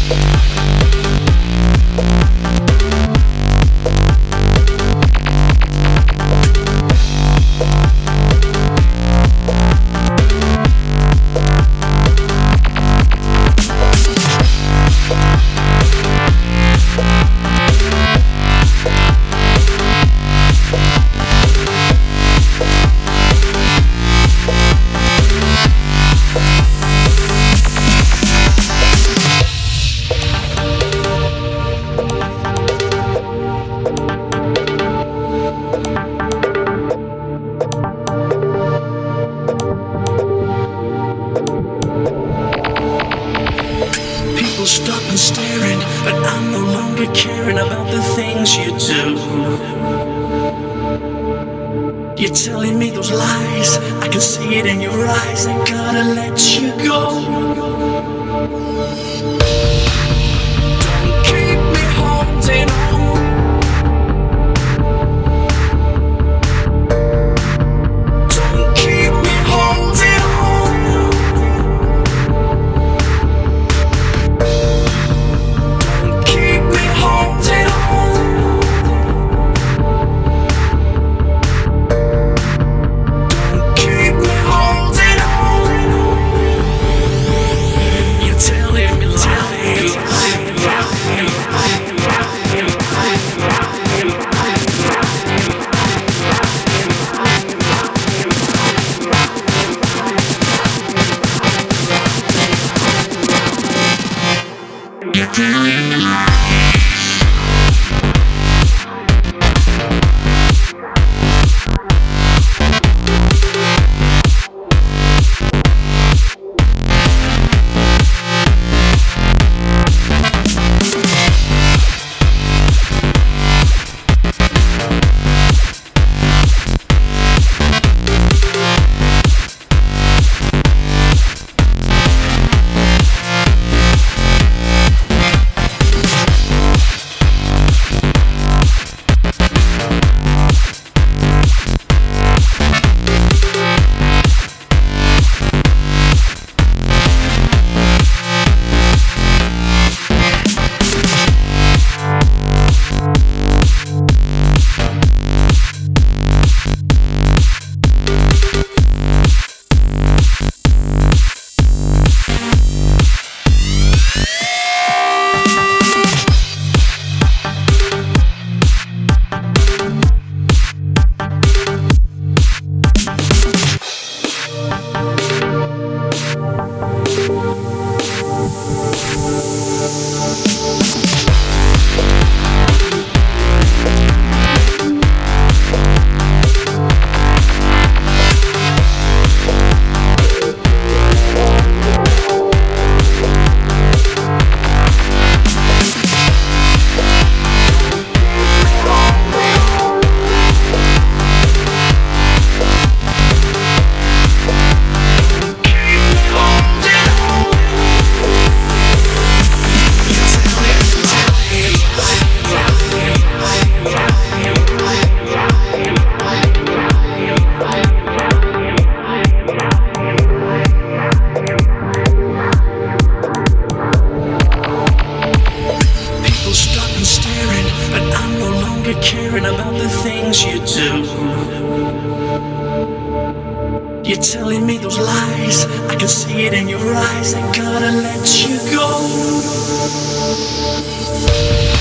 Stop and staring, but I'm no longer caring about the things you do. You're telling me those lies, I can see it in your eyes. I gotta let you go. Don't keep me holding on. Don't keep me holding on. Don't keep me holding on. Don't keep me holding on. You're telling me lies. Caring about the things you do. You're telling me those lies, I can see it in your eyes. I gotta let you go.